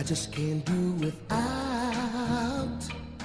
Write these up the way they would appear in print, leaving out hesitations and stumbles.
I just can't do without.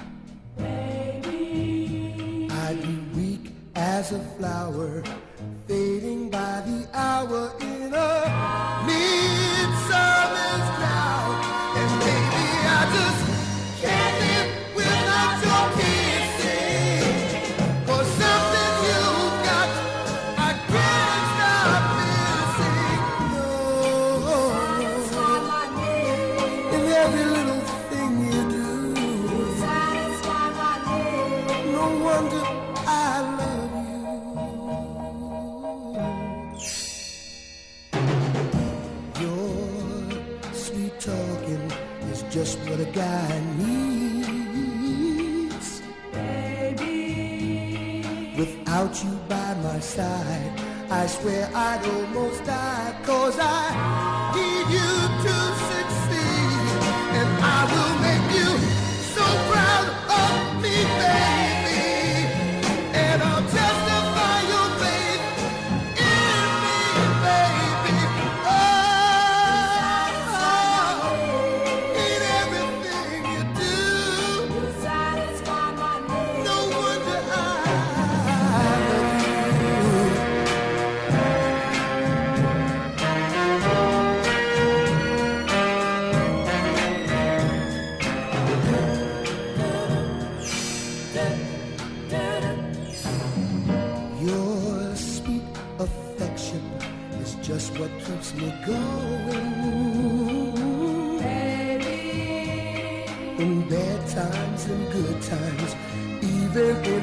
Baby, I'd be weak as a flower, fading by the hour in a midsummer's drought. And baby, I just can't live without your kissing. For something you've got, I can't stop missing. No, satisfy my need, in every little thing you do. satisfy my need. No wonder I love you. Your sweet talking is just what a guy needs. Baby, Without you by my side, I swear I'd almost die. 'Cause I need you to succeed, and I will make you so proud of me, baby. And I'll testify your faith in me, baby. Oh, in everything you do. satisfy my need. No wonder I love you. Your sweet affection is just what keeps me going. Baby, In bad times and good times, even